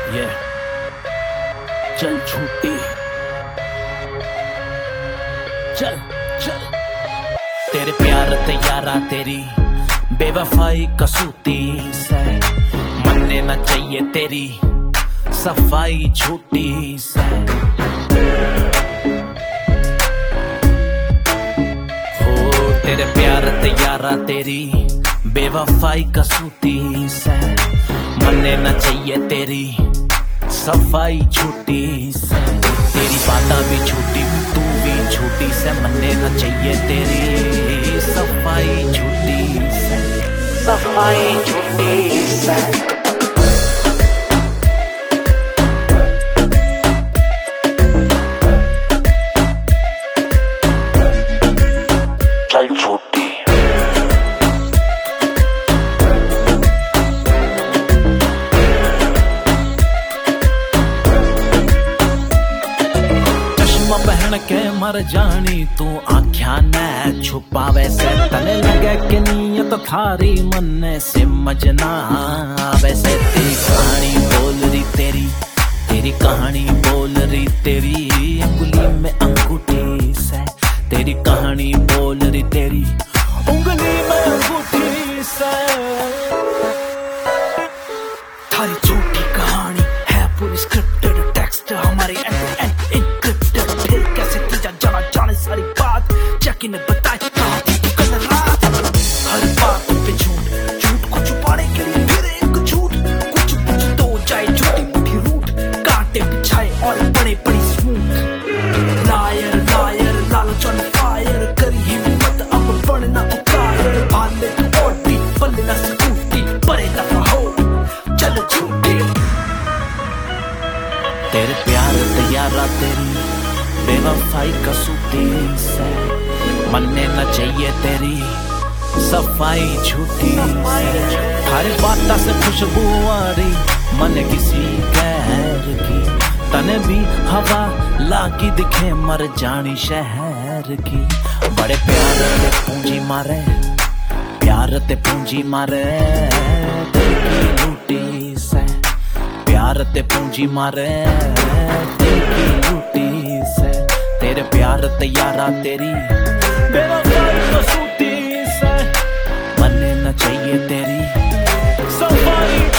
ये चल छूटी, चल चल तेरे प्यार ते यारा तेरी बेवफाई कसूती से मनने न चाहिए तेरी सफाई झूठी से। हो तेरे प्यार ते यारा तेरी बेवफाई कसूती से मनने न चाहिए तेरी सफाई झूठी से। तेरी बातें भी झूठी तू भी झूठी से मनने न चाहिए तेरी सफाई झूठी से, सफाई झूठी से। चल छूटी बहन के मर जानी तू आख्या न छुपावे से तने लगे कि नीयत थारी मन से मजना वैसे। तेरी कहानी बोल रही तेरी कहानी बोल रही तेरी उंगली में अंगूठी से। तेरी कहानी बोल रही तेरी उंगली में अंगूठी से। थारी झूठी कहानी है पूरी स्क्रिप्टेड टेक्स्ट हमारी सारी बात चेक ने बताई कल रात। हर बात पे झूठ को छुपाने के लिए मेरे एक झूठ कुछ तो जाए छोटी मोटी रूट कांटे बिछाए और बड़े बड़ी स्मूथ। लायर लायर लालच ऑन फायर करी हिम्मत अब बढ़ना उतार भाले और भी बल्ले न सकूती बड़े दफा हो चलो झूठे। तेरे प्यार ते यारा तेरी बेवफाई कसूती से मनने न चाहिए तेरी सफाई झूठी से। हर बात से खुशबू आ रही मन किसी गैर की तने भी हवा लागी दिखे मर जानी शहर की। बड़े प्यार ते पूंजी मारे प्यार ते पूंजी मारे दिल की लूटी से। प्यार ते पूंजी मारे दिल की लूटी से। तेरे प्यार ते यारा तेरी बेवफाई कसूती से मनने न चाहिए तेरी सफाई